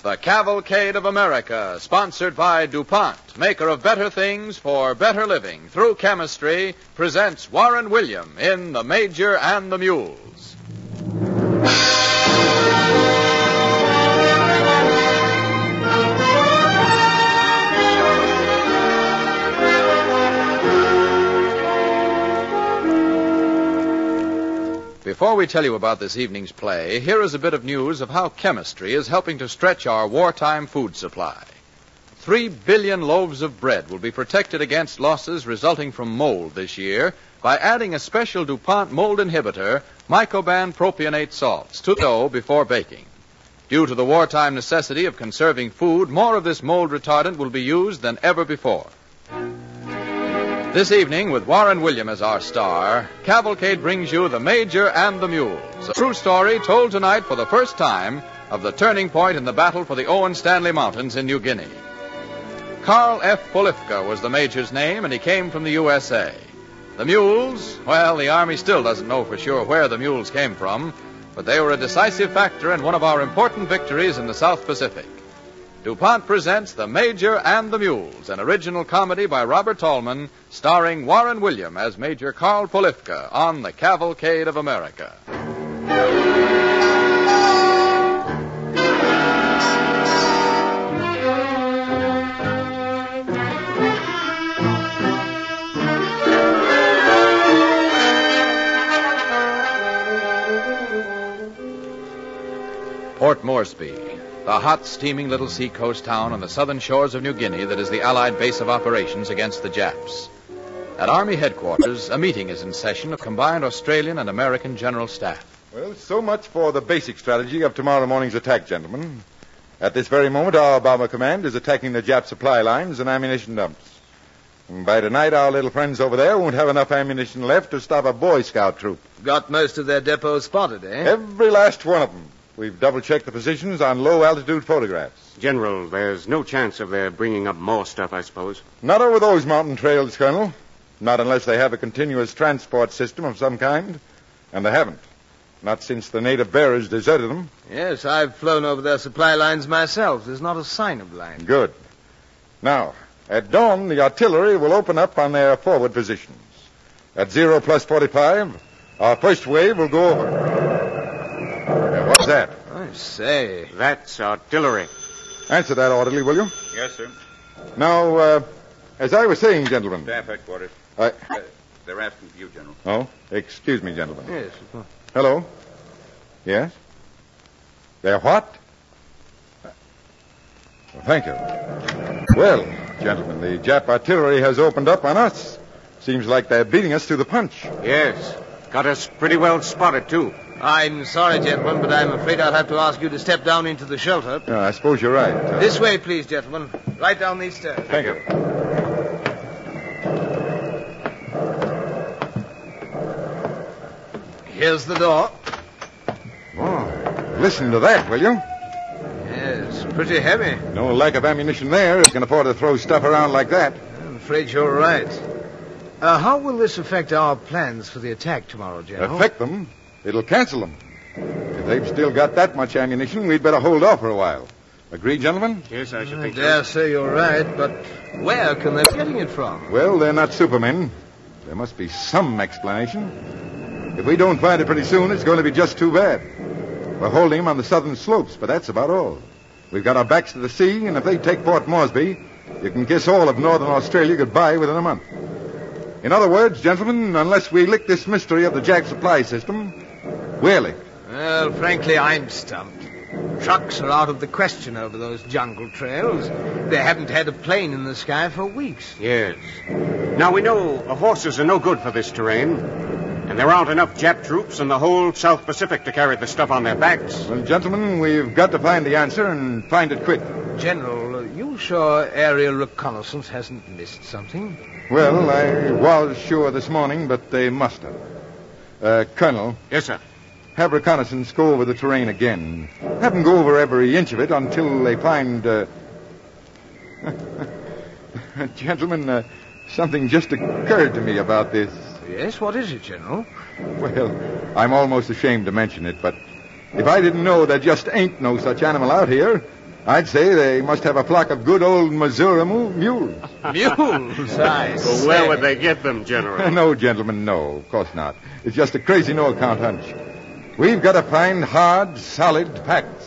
The Cavalcade of America, sponsored by DuPont, maker of better things for better living through chemistry, presents Warren William in The Major and the Mules. Before we tell you about this evening's play, here is a bit of news of how chemistry is helping to stretch our wartime food supply. 3 billion loaves of bread will be protected against losses resulting from mold this year by adding a special DuPont mold inhibitor, Mycoban propionate salts, to the dough before baking. Due to the wartime necessity of conserving food, more of this mold retardant will be used than ever before. This evening, with Warren William as our star, Cavalcade brings you The Major and the Mules, a true story told tonight for the first time of the turning point in the battle for the Owen Stanley Mountains in New Guinea. Karl F. Polifka was the Major's name, and he came from the USA. The Mules, well, the Army still doesn't know for sure where the Mules came from, but they were a decisive factor in one of our important victories in the South Pacific. DuPont presents The Major and the Mules, an original comedy by Robert Tallman, starring Warren William as Major Karl Polifka on The Cavalcade of America. Port Moresby, the hot, steaming little seacoast town on the southern shores of New Guinea that is the Allied base of operations against the Japs. At Army headquarters, a meeting is in session of combined Australian and American general staff. Well, so much for the basic strategy of tomorrow morning's attack, gentlemen. At this very moment, our bomber command is attacking the Jap supply lines and ammunition dumps. And by tonight, our little friends over there won't have enough ammunition left to stop a Boy Scout troop. Got most of their depots spotted, eh? Every last one of them. We've double-checked the positions on low-altitude photographs. General, there's no chance of their bringing up more stuff, I suppose. Not over those mountain trails, Colonel. Not unless they have a continuous transport system of some kind. And they haven't. Not since the native bearers deserted them. Yes, I've flown over their supply lines myself. There's not a sign of life. Good. Now, at dawn, the artillery will open up on their forward positions. At 0 plus 45, our first wave will go over. What's that? I say. That's artillery. Answer that orderly, will you? Yes, sir. Now, as I was saying, gentlemen... Staff headquarters. They're asking for you, General. Oh, excuse me, gentlemen. Yes. Hello? Yes? They're what? Well, thank you. Well, gentlemen, the Jap artillery has opened up on us. Seems like they're beating us to the punch. Yes. Got us pretty well spotted, too. I'm sorry, gentlemen, but I'm afraid I'll have to ask you to step down into the shelter. I suppose you're right. This way, please, gentlemen. Right down these stairs. Thank you. Here's the door. Oh, listen to that, will you? Yes, pretty heavy. No lack of ammunition there can afford to throw stuff around like that. I'm afraid you're right. How will this affect our plans for the attack tomorrow, General? Affect them? It'll cancel them. If they've still got that much ammunition, we'd better hold off for a while. Agree, gentlemen? Yes, I should I think dare so. say you're right, but where can they be getting it from? Well, they're not supermen. There must be some explanation. If we don't find it pretty soon, it's going to be just too bad. We're holding them on the southern slopes, but that's about all. We've got our backs to the sea, and if they take Port Moresby, you can kiss all of northern Australia goodbye within a month. In other words, gentlemen, unless we lick this mystery of the Jap supply system, we're licked. Well, frankly, I'm stumped. Trucks are out of the question over those jungle trails. They haven't had a plane in the sky for weeks. Yes. Now, we know horses are no good for this terrain, and there aren't enough Jap troops in the whole South Pacific to carry the stuff on their backs. Well, gentlemen, we've got to find the answer and find it quick. General, you sure aerial reconnaissance hasn't missed something? Well, I was sure this morning, but they must have. Colonel. Yes, sir. Have reconnaissance go over the terrain again. Have them go over every inch of it until they find... Gentlemen, something just occurred to me about this. Yes, what is it, General? Well, I'm almost ashamed to mention it, but if I didn't know there just ain't no such animal out here, I'd say they must have a flock of good old Missouri mules. Mules, I Well, where would they get them, General? No, gentlemen, no. Of course not. It's just a crazy no-account hunch. We've got to find hard, solid facts.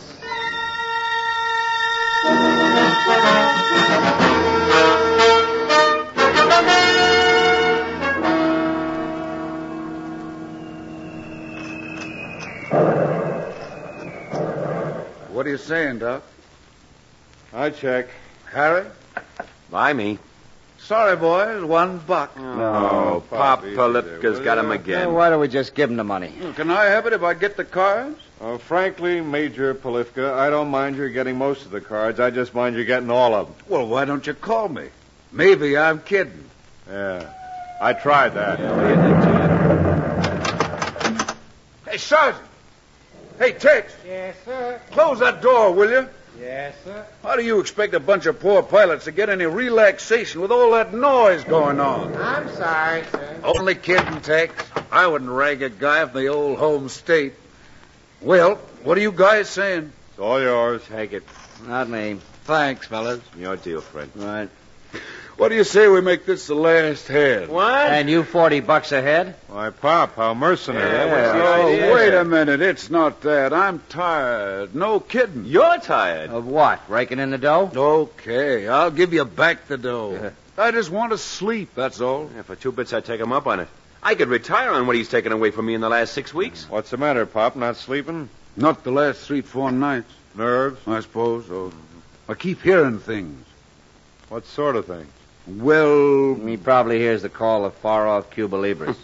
What are you saying, Doc? I check. Harry? By me. Sorry, boys. $1. Oh, Pop Polipka's got him again. Why don't we just give him the money? Can I have it if I get the cards? Frankly, Major Polifka, I don't mind your getting most of the cards. I just mind you getting all of them. Well, why don't you call me? Maybe I'm kidding. Yeah. I tried that. Hey, Sergeant. Hey, Tex. Yes, sir. Close that door, will you? Yes, sir. How do you expect a bunch of poor pilots to get any relaxation with all that noise going on? I'm sorry, sir. Only kidding, Tex. I wouldn't rag a guy from the old home state. Well, what are you guys saying? It's all yours. Take it. Not me. Thanks, fellas. Your deal, Fred. Right. What do you say we make this the last hand? What? And you $40 a head? Why, Pop, how mercenary. Oh, wait a minute. It's not that. I'm tired. No kidding. You're tired. Of what? Raking in the dough? Okay, I'll give you back the dough. I just want to sleep, that's all. Yeah, for 2 bits, I'd take him up on it. I could retire on what he's taken away from me in the last 6 weeks. What's the matter, Pop? Not sleeping? Not the last 3-4 nights, Nerves? I suppose. Oh, I keep hearing things. What sort of thing? Well, He probably hears the call of far-off Cuba Libres.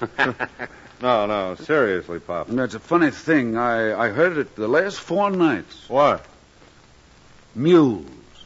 No, seriously, Pop. that's a funny thing. I heard it the last 4 nights. What? Mules.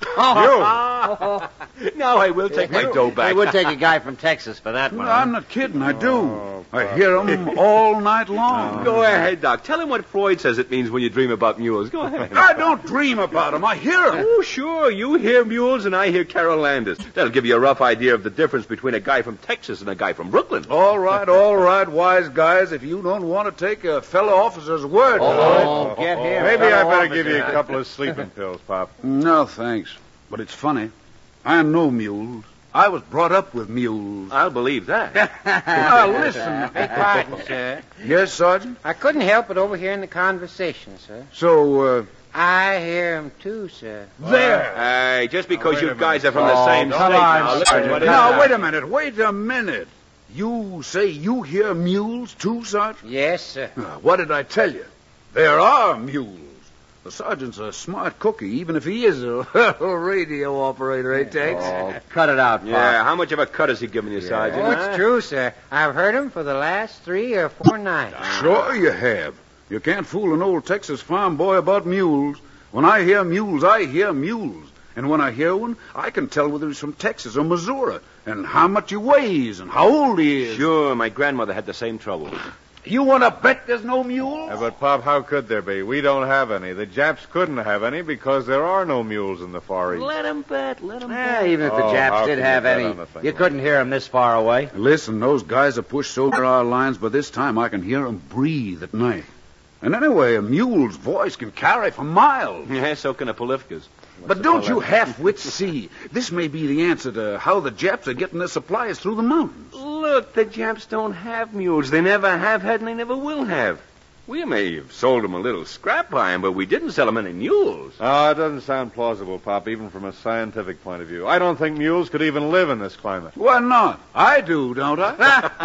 Now I will take my dough back. They would take a guy from Texas for that No, one. I'm not kidding. I do. I hear them all night long. Go ahead, Doc. Tell him what Freud says it means when you dream about mules. Go ahead. I don't dream about them. I hear them. Oh, sure. You hear mules and I hear Carol Landis. That'll give you a rough idea of the difference between a guy from Texas and a guy from Brooklyn. All right, wise guys. If you don't want to take a fellow officer's word. Oh, get him. Maybe I better give you a couple of sleeping pills, Pop. No, thanks. But it's funny. I know mules. I was brought up with mules. I'll believe that. Now, listen. Beg pardon, sir. Yes, Sergeant? I couldn't help but overhearing the conversation, sir. So, I hear him too, sir. there. Hey, just because you guys are from the same come state. on, Now, listen, Sergeant. what is Now, that? wait a minute. You say you hear mules too, Sergeant? Yes, sir. What did I tell you? There are mules. The sergeant's a smart cookie, even if he is a radio operator, eh, Tex? Oh, cut it out, Pop. Yeah, how much of a cut has he given you, Sergeant? Oh, it's true, sir. I've heard him for the last 3 or 4 nights. Sure you have. You can't fool an old Texas farm boy about mules. When I hear mules, I hear mules. And when I hear one, I can tell whether he's from Texas or Missouri, and how much he weighs, and how old he is. Sure, my grandmother had the same trouble. You want to bet there's no mule? Yeah, but, Pop, how could there be? We don't have any. The Japs couldn't have any because there are no mules in the Far East. Let him bet. Even if the Oh, how Japs did can have you bet any, on a thing you like couldn't hear him this far away. Listen, those guys have pushed so near our lines, but this time I can hear them breathe at night. And anyway, a mule's voice can carry for miles. Yeah, so can a Polifka's. But don't you half-wits see? This may be the answer to how the Japs are getting their supplies through the mountains. Look, the Japs don't have mules. They never have had and they never will have. We may have sold them a little scrap iron, but we didn't sell them any mules. Oh, it doesn't sound plausible, Pop, even from a scientific point of view. I don't think mules could even live in this climate. Why not? I do, don't I?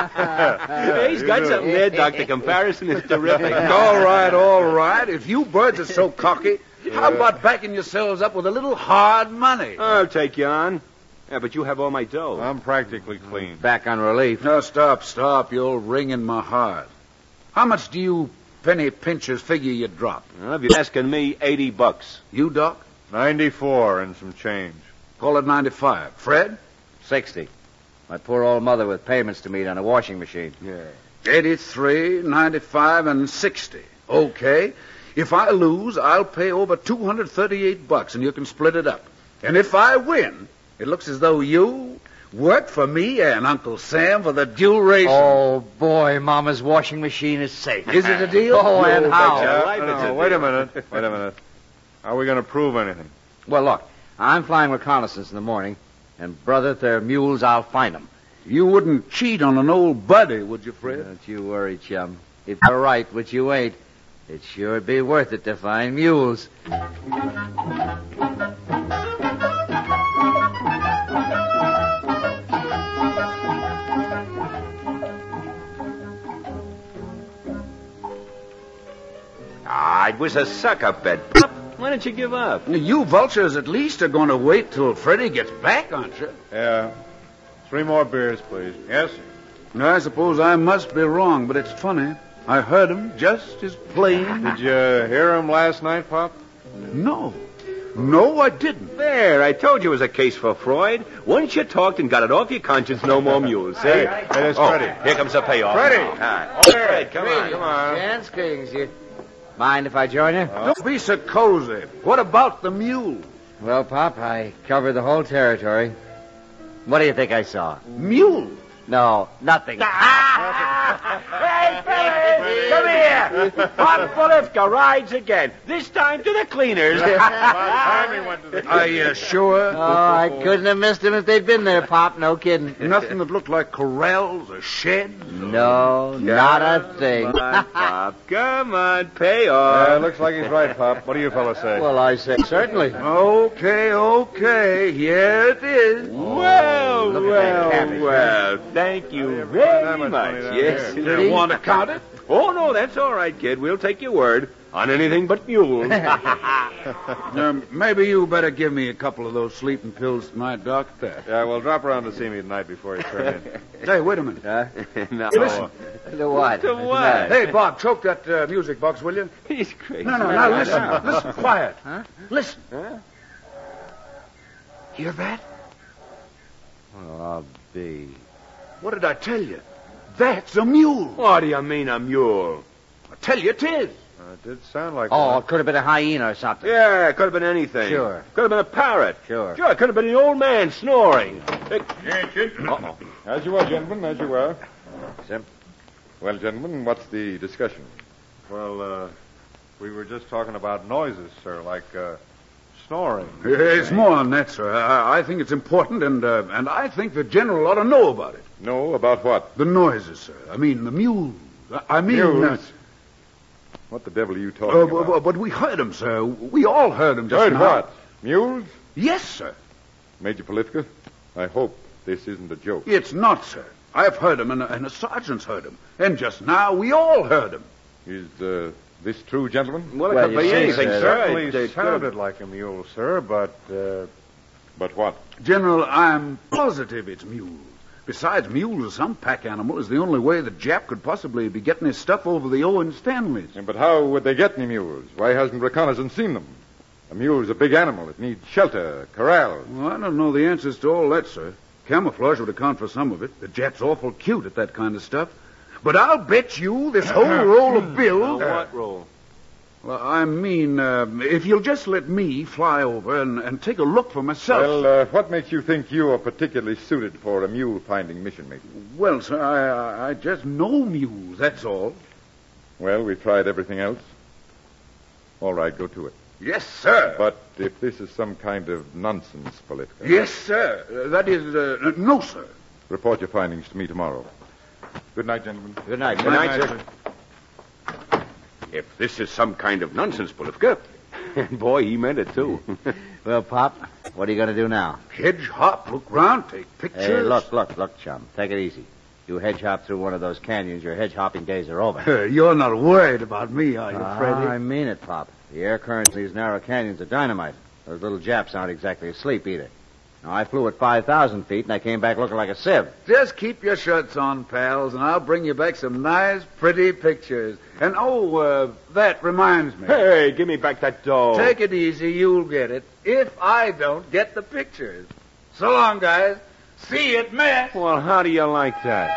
Hey, he's got something there, Doc. The comparison is terrific. All right. If you birds are so cocky, how about backing yourselves up with a little hard money? I'll take you on. Yeah, but you have all my dough. I'm practically clean. Back on relief. No, stop. You're ringing my heart. How much do you penny pinchers figure you drop? Well, if you're asking me, $80. You, Doc? 94 and some change. Call it 95. Fred? 60. My poor old mother with payments to meet on a washing machine. Yeah. 83, 95, and 60. Okay. If I lose, I'll pay over $238, and you can split it up. And if I win, it looks as though you work for me and Uncle Sam for the duration. Oh, boy, Mama's washing machine is safe. Is it a deal? Oh, and how? Life is a Wait a deal. minute. Are we going to prove anything? Well, look, I'm flying reconnaissance in the morning, and, brother, if they're mules, I'll find them. You wouldn't cheat on an old buddy, would you, Fred? Don't you worry, chum. If you're right, which you ain't, it'd sure be worth it to find mules. It was a suck-up bet, Pop. Why don't you give up? You vultures at least are going to wait till Freddie gets back, aren't you? Yeah. 3 more beers, please. Yes? I suppose I must be wrong, but it's funny. I heard him just as plain. Did you hear him last night, Pop? No. No, I didn't. There, I told you it was a case for Freud. Once you talked and got it off your conscience, no more mules, see? Hey, there's Freddie. Here comes the payoff. Freddie! All right, come on. Chance Kings, you mind if I join you? Don't be so cozy. What about the mule? Well, Pop, I covered the whole territory. What do you think I saw? Mule? No, nothing. Hey, Billy! Come here! Pop Polifka rides again. This time to the cleaners. Are you sure? Oh, I couldn't have missed them if they'd been there, Pop. No kidding. Nothing that looked like corrals or sheds? No, not a thing. Come on, Pop. Come on, pay off. Looks like he's right, Pop. What do you fellas say? Well, I say certainly. Okay. Here it is. Well, Look at that cabbage, well. Thank you very much much. money down Yes, there. Do you want to count it? Oh, no, that's all right, kid. We'll take your word on anything but mules. Maybe you better give me a couple of those sleeping pills tonight, Doc. Yeah, well, drop around to see me tonight before you turn in. Hey, wait a minute. No. Listen. To what? To what? Hey, Bob, choke that music box, will you? He's crazy. No, listen, quiet. Huh? Listen. Huh? Hear that? Oh, I'll be. What did I tell you? That's a mule. What do you mean, a mule? I tell you it is. It did sound like Oh, that. it could have been a hyena or something. Yeah, it could have been anything. Sure. Could have been a parrot. Sure. Sure, it could have been an old man snoring. Uh-oh. As you were, gentlemen, as you were. Sim? Well, gentlemen, what's the discussion? Well, we were just talking about noises, sir, like snoring. It's more than that, sir. I think it's important, and I think the general ought to know about it. No, about what? The noises, sir. I mean, the mules. I mean... Mules? What the devil are you talking about? But we heard them, sir. We all heard them just Heard now. what? Mules? Yes, sir. Major Polifka, I hope this isn't a joke. It's not, sir. I've heard them, and the sergeant's heard them. And just now, we all heard them. Is this true, gentlemen? Well, it Well, could you be see, anything, sir, sir. Certainly It sounded like a mule, sir, but... But what? General, I'm positive it's mules. Besides, mules are some pack animal. Is the only way the Jap could possibly be getting his stuff over the Owen Stanleys. But how would they get any mules? Why hasn't reconnaissance seen them? A mule is a big animal. It needs shelter, corral. Well, I don't know the answers to all that, sir. Camouflage would account for some of it. The Jap's awful cute at that kind of stuff. But I'll bet you this whole roll of bills... What roll? Well, I mean, if you'll just let me fly over and take a look for myself. Well, what makes you think you are particularly suited for a mule-finding mission, Major? Well, sir, I just know mules, that's all. Well, we've tried everything else. All right, go to it. Yes, sir. But if this is some kind of nonsense, Polifka... Yes, sir. That is, no, sir. Report your findings to me tomorrow. Good night, gentlemen. Good night. Good night, sir. If this is some kind of nonsense, Polifka, and boy, he meant it, too. Well, Pop, what are you going to do now? Hedge hop, look round, take pictures. Hey, look, chum. Take it easy. You hedge hop through one of those canyons, your hedge hopping days are over. You're not worried about me, are you, Freddie? I mean it, Pop. The air currents in these narrow canyons are dynamite. Those little Japs aren't exactly asleep either. Now, I flew at 5,000 feet, and I came back looking like a sieve. Just keep your shirts on, pals, and I'll bring you back some nice, pretty pictures. And, that reminds me. Hey, give me back that dough. Take it easy, you'll get it. If I don't get the pictures. So long, guys. See you at Mess. Well, how do you like that?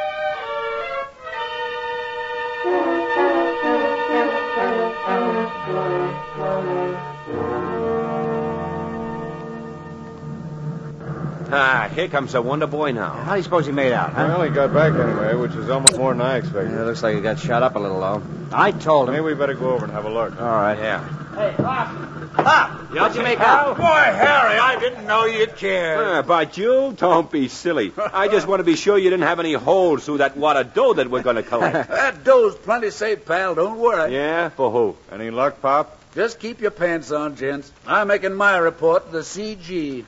Ah, here comes the Wonder Boy now. How do you suppose he made out, huh? Well, he got back anyway, which is almost more than I expected. Yeah, looks like he got shot up a little, though. I told him. Maybe we better go over and have a look. All right. Yeah. Hey, Pop, how'd you make out? Boy, Harry, I didn't know you cared. But you don't be silly. I just want to be sure you didn't have any holes through that wad of dough that we're going to collect. That dough's plenty safe, pal. Don't worry. Yeah? For who? Any luck, Pop? Just keep your pants on, gents. I'm making my report to the CG.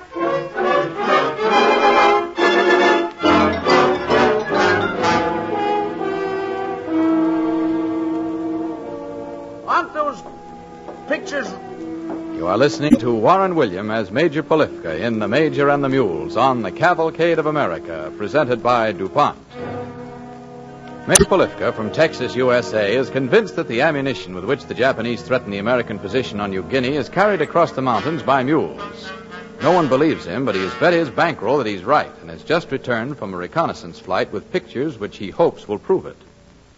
Aren't those pictures... You are listening to Warren William as Major Polifka in The Major and the Mules on the Cavalcade of America, presented by DuPont. Major Polifka from Texas, USA, is convinced that the ammunition with which the Japanese threaten the American position on New Guinea is carried across the mountains by mules. No one believes him, but he has bet his bankroll that he's right and has just returned from a reconnaissance flight with pictures which he hopes will prove it.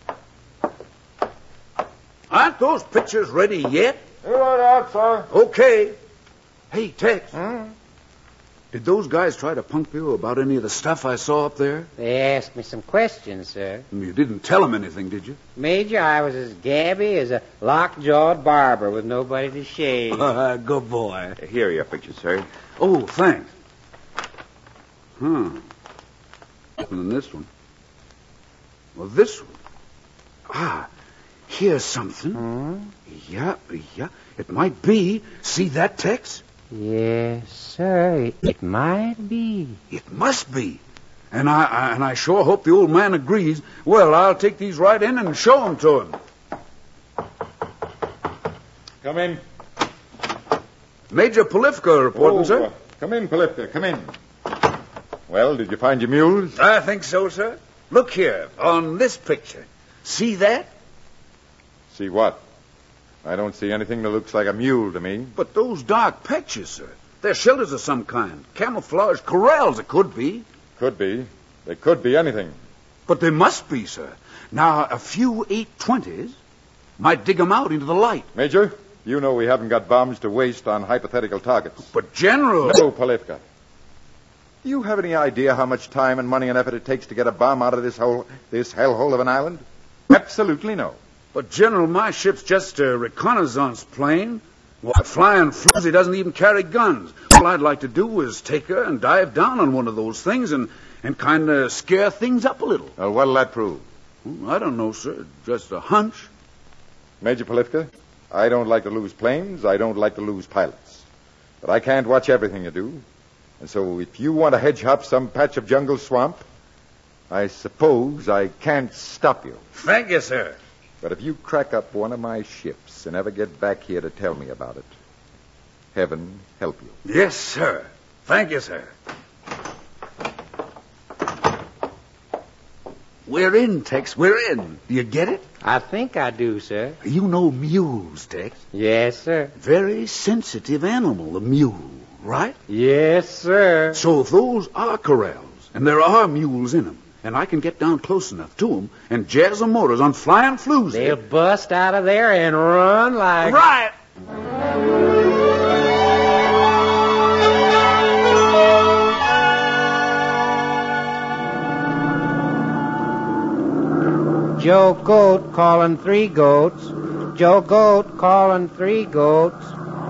Aren't those pictures ready yet? Here right out, sir. Okay. Hey, Tex. Did those guys try to punk you about any of the stuff I saw up there? They asked me some questions, sir. You didn't tell them anything, did you? Major, I was as gabby as a lockjawed barber with nobody to shave. Good boy. Here are your pictures, sir. Oh, thanks. And then this one. Well, this one. Here's something. Yeah. It might be. See that, Tex? Yes, sir. It might be. It must be. And I sure hope the old man agrees. Well, I'll take these right in and show them to him. Come in. Major Polifka reporting, sir. Come in, Polifka. Come in. Well, did you find your mules? I think so, sir. Look here, on this picture. See that? See what? I don't see anything that looks like a mule to me. But those dark patches, sir. They're shelters of some kind. Camouflage corrals, it could be. Could be. They could be anything. But they must be, sir. Now, a few 820s might dig them out into the light. Major, you know we haven't got bombs to waste on hypothetical targets. But, General... No, Polifka. Do you have any idea how much time and money and effort it takes to get a bomb out of this hellhole of an island? Absolutely no. But, General, my ship's just a reconnaissance plane. Well, flying Floozy doesn't even carry guns. All I'd like to do is take her and dive down on one of those things and kind of scare things up a little. Well, what'll that prove? I don't know, sir. Just a hunch. Major Polifka, I don't like to lose planes. I don't like to lose pilots. But I can't watch everything you do. And so if you want to hedge hop some patch of jungle swamp, I suppose I can't stop you. Thank you, sir. But if you crack up one of my ships and ever get back here to tell me about it, heaven help you. Yes, sir. Thank you, sir. We're in, Tex. We're in. Do you get it? I think I do, sir. You know mules, Tex. Yes, sir. Very sensitive animal, the mule, right? Yes, sir. So those are corrals, and there are mules in them. And I can get down close enough to them and jazz the motors on flying Floozy. They'll bust out of there and run like... Right! Joe Goat calling 3 goats. Joe Goat calling 3 goats.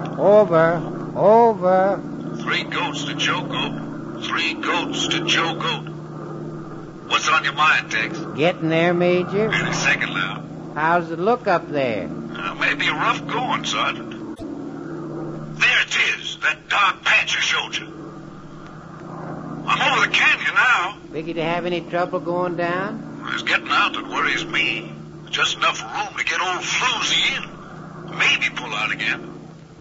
Over. 3 goats to Joe Goat. 3 goats to Joe Goat. What's on your mind, Tex? Getting there, Major? Any second now. How's it look up there? Maybe a rough going, Sergeant. There it is, that dark patch I showed you. I'm over the canyon now. Figure to have any trouble going down? There's getting out that worries me. Just enough room to get old Floozy in. Maybe pull out again.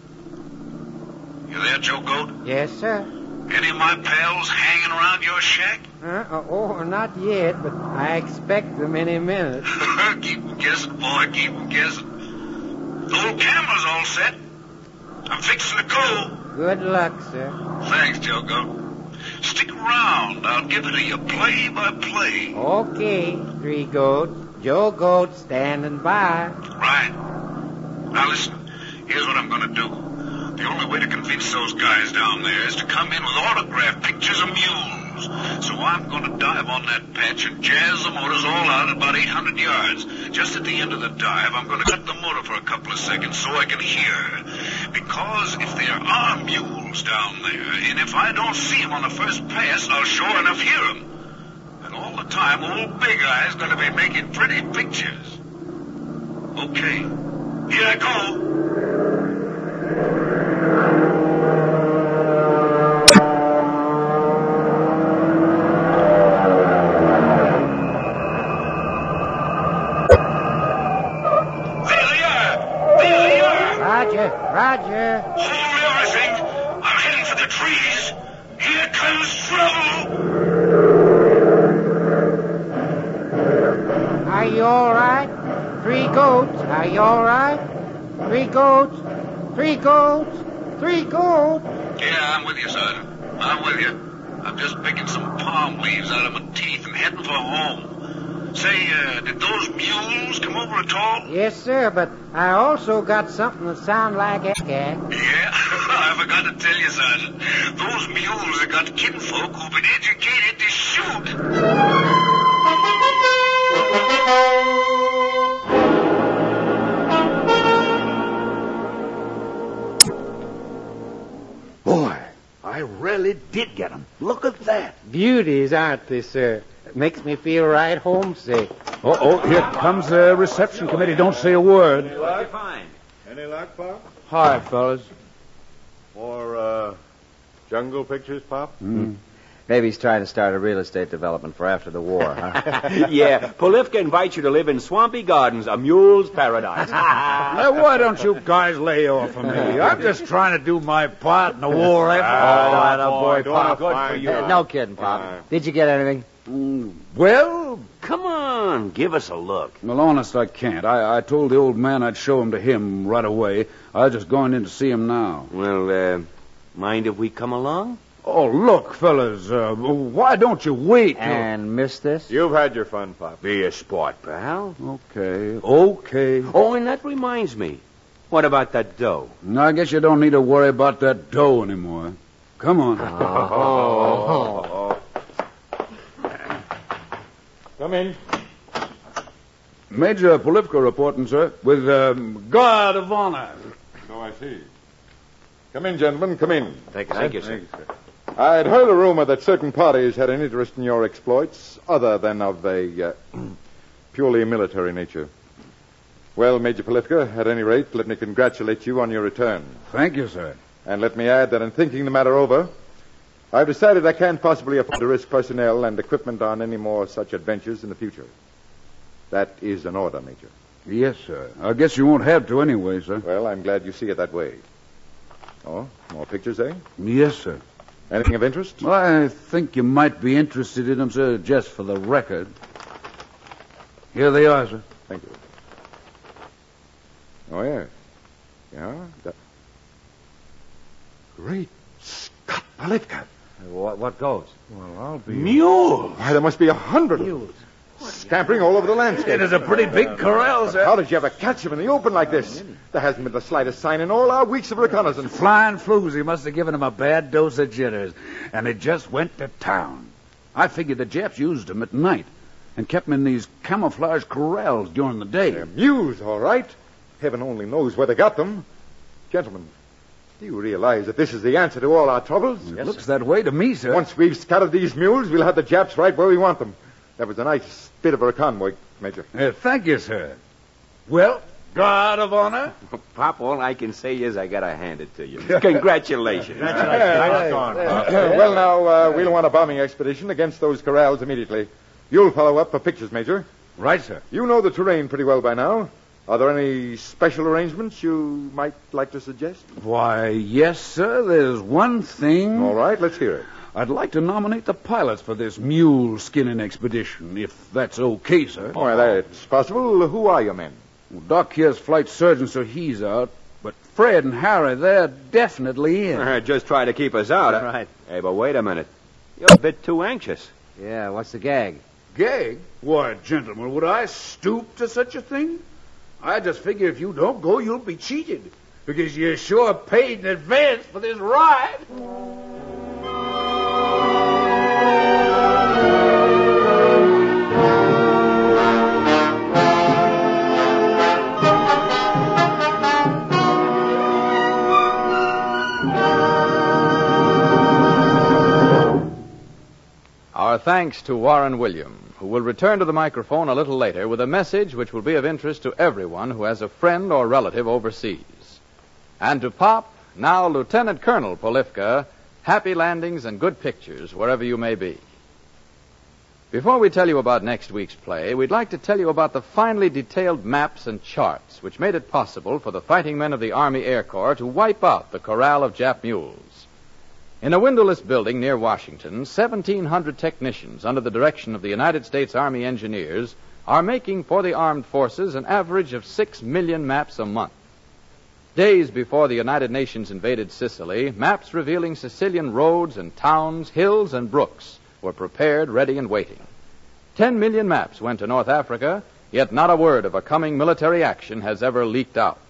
You there, Joe Goat? Yes, sir. Any of my pals hanging around your shack? Not yet, but I expect them any minute. Keep them guessing, boy, keep them guessing. The old camera's all set. I'm fixing to go. Good luck, sir. Thanks, Joe Goat. Stick around. I'll give it to you play by play. Okay, 3 goats. Joe Goat standing by. Right. Now listen, here's what I'm going to do. The only way to convince those guys down there is to come in with autograph pictures of mules. mules. So I'm going to dive on that patch and jazz the motors all out at about 800 yards. Just at the end of the dive, I'm going to cut the motor for a couple of seconds so I can hear. Because if there are mules down there, and if I don't see them on the first pass, I'll sure enough hear them. And all the time, old Big Eye's going to be making pretty pictures. Okay, here I go. Roger. Hold everything. I'm heading for the trees. Here comes trouble. Are you all right? 3 goats. Are you all right? 3 goats. 3 goats. 3 goats. Yeah, I'm with you, Sergeant. I'm with you. I'm just picking some palm leaves out of my teeth and heading for home. Say, did those mules come over at all? Yes, sir, but I also got something that sounds like a cat. Yeah, I forgot to tell you, Sergeant. Those mules have got kinfolk who've been educated to shoot. Boy, I really did get 'em. Look at that. Beauties, aren't they, sir? It makes me feel right homesick. Oh, here comes the reception committee. Don't say a word. Any luck, Pop? Hi, fellas. More, jungle pictures, Pop? Maybe he's trying to start a real estate development for after the war, huh? Yeah, Polifka invites you to live in Swampy Gardens, a mule's paradise. Now, why don't you guys lay off of me? I'm just trying to do my part in the war effort. Boy, Pop. Good for you. No kidding, Pop. Did you get anything? Well, Come on, give us a look. well, honest, I can't. I told the old man I'd show him to him right away. I was just going in to see him now. Well, mind if we come along? Oh, look, fellas, why don't you wait till... And miss this? You've had your fun, Pop. Be a sport, pal. Okay. Oh, and that reminds me. What about that dough? Now, I guess you don't need to worry about that dough anymore. Come on. Come in. Major Polifka reporting, sir, with guard of honor. So I see. Come in, gentlemen, come in. Thank you, sir. I'd heard a rumor that certain parties had an interest in your exploits other than of a purely military nature. Well, Major Polifka, at any rate, let me congratulate you on your return. Thank you, sir. And let me add that in thinking the matter over, I've decided I can't possibly afford to risk personnel and equipment on any more such adventures in the future. That is an order, Major. Yes, sir. I guess you won't have to anyway, sir. Well, I'm glad you see it that way. Oh, more pictures, eh? Yes, sir. Anything of interest? Well, I think you might be interested in them, sir, just for the record. Here they are, sir. Thank you. Oh, yes. Yeah? Great Scott, Polifka. What goes? Well, I'll be... Mule! Why, there must be 100 mules. Scampering all over the landscape. It is a pretty big corral, But sir. how did you ever catch them in the open like this? There hasn't been the slightest sign in all our weeks of reconnaissance. Flying floozy must have given him a bad dose of jitters, and it just went to town. I figured the Japs used them at night and kept them in these camouflage corrals during the day. They're mules, all right. Heaven only knows where they got them. Gentlemen, do you realize that this is the answer to all our troubles? It looks that way to me, sir. Once we've scattered these mules, we'll have the Japs right where we want them. That was a nice bit of a convoy, Major. Thank you, sir. Well, guard of honor. Pop, all I can say is I gotta hand it to you. Congratulations. Well, now, we'll want a bombing expedition against those corrals immediately. You'll follow up for pictures, Major. Right, sir. You know the terrain pretty well by now. Are there any special arrangements you might like to suggest? Why, yes, sir. There's one thing. All right, let's hear it. I'd like to nominate the pilots for this mule skinning expedition, if that's okay, sir. Why, that's possible. Who are your men? Well, Doc here's flight surgeon, so he's out. But Fred and Harry, they're definitely in. Just try to keep us out. Right. Hey, but wait a minute. You're a bit too anxious. Yeah, what's the gag? Gag? Why, gentlemen, would I stoop to such a thing? I just figure if you don't go, you'll be cheated. Because you're sure paid in advance for this ride. Our thanks to Warren William, who will return to the microphone a little later with a message which will be of interest to everyone who has a friend or relative overseas. And to Pop, now Lieutenant Colonel Polifka, happy landings and good pictures wherever you may be. Before we tell you about next week's play, we'd like to tell you about the finely detailed maps and charts which made it possible for the fighting men of the Army Air Corps to wipe out the corral of Jap mules. In a windowless building near Washington, 1,700 technicians under the direction of the United States Army Engineers are making for the armed forces an average of 6 million maps a month. Days before the United Nations invaded Sicily, maps revealing Sicilian roads and towns, hills and brooks were prepared, ready, and waiting. 10 million maps went to North Africa, yet not a word of a coming military action has ever leaked out.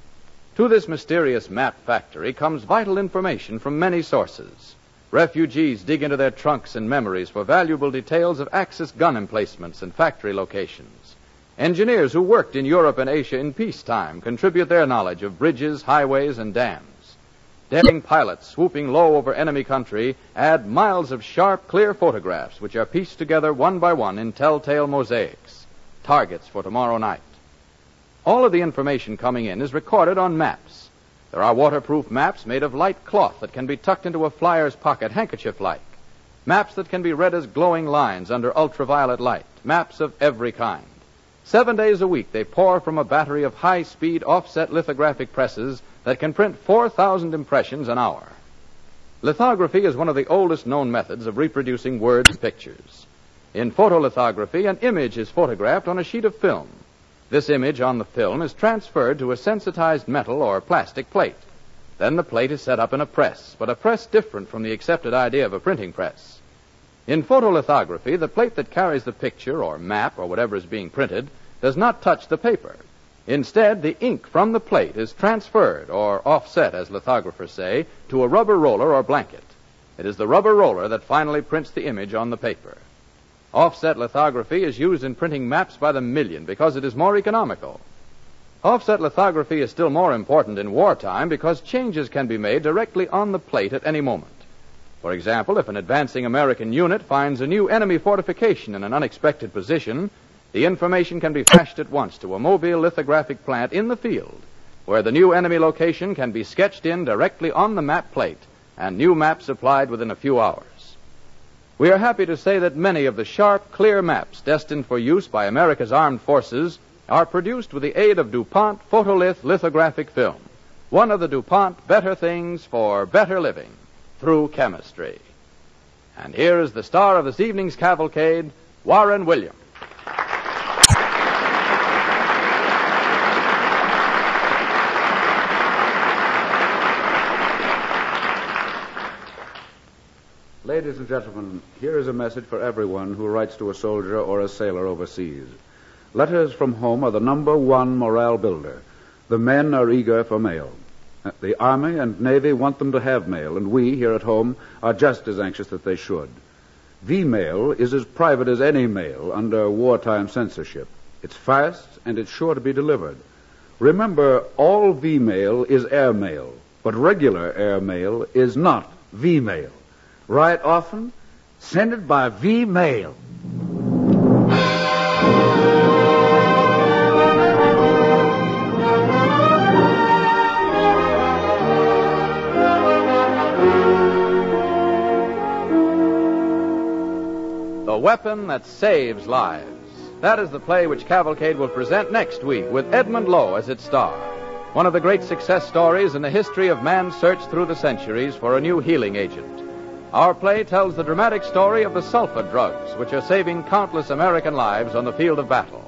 To this mysterious map factory comes vital information from many sources. Refugees dig into their trunks and memories for valuable details of Axis gun emplacements and factory locations. Engineers who worked in Europe and Asia in peacetime contribute their knowledge of bridges, highways, and dams. Daring pilots swooping low over enemy country add miles of sharp, clear photographs which are pieced together one by one in telltale mosaics. Targets for tomorrow night. All of the information coming in is recorded on maps. There are waterproof maps made of light cloth that can be tucked into a flyer's pocket, handkerchief-like. Maps that can be read as glowing lines under ultraviolet light. Maps of every kind. 7 days a week they pour from a battery of high-speed offset lithographic presses that can print 4,000 impressions an hour. Lithography is one of the oldest known methods of reproducing words and pictures. In photolithography, an image is photographed on a sheet of film. This image on the film is transferred to a sensitized metal or plastic plate. Then the plate is set up in a press, but a press different from the accepted idea of a printing press. In photolithography, the plate that carries the picture or map or whatever is being printed does not touch the paper. Instead, the ink from the plate is transferred, or offset, as lithographers say, to a rubber roller or blanket. It is the rubber roller that finally prints the image on the paper. Offset lithography is used in printing maps by the million because it is more economical. Offset lithography is still more important in wartime because changes can be made directly on the plate at any moment. For example, if an advancing American unit finds a new enemy fortification in an unexpected position, the information can be flashed at once to a mobile lithographic plant in the field, where the new enemy location can be sketched in directly on the map plate and new maps supplied within a few hours. We are happy to say that many of the sharp, clear maps destined for use by America's armed forces are produced with the aid of DuPont Photolith lithographic film, one of the DuPont better things for better living through chemistry. And here is the star of this evening's cavalcade, Warren William. Ladies and gentlemen, here is a message for everyone who writes to a soldier or a sailor overseas. Letters from home are the #1 morale builder. The men are eager for mail. The Army and Navy want them to have mail, and we, here at home, are just as anxious that they should. V-mail is as private as any mail under wartime censorship. It's fast, and it's sure to be delivered. Remember, all V-mail is airmail, but regular airmail is not V-mail. Write often, send it by V-mail. The Weapon That Saves Lives. That is the play which Cavalcade will present next week with Edmund Lowe as its star. One of the great success stories in the history of man's search through the centuries for a new healing agent. Our play tells the dramatic story of the sulfa drugs, which are saving countless American lives on the field of battle.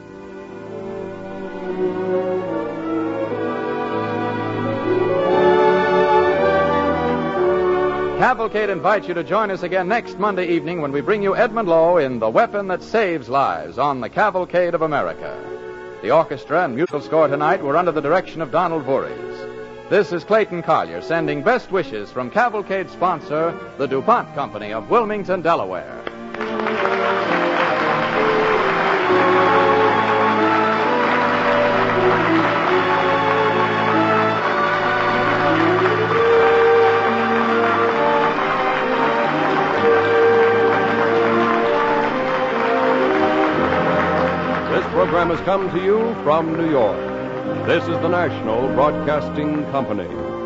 Cavalcade invites you to join us again next Monday evening when we bring you Edmund Lowe in The Weapon That Saves Lives on the Cavalcade of America. The orchestra and musical score tonight were under the direction of Donald Voorhees. This is Clayton Collier sending best wishes from Cavalcade sponsor, the DuPont Company of Wilmington, Delaware. program has come to you from New York. This is the National Broadcasting Company.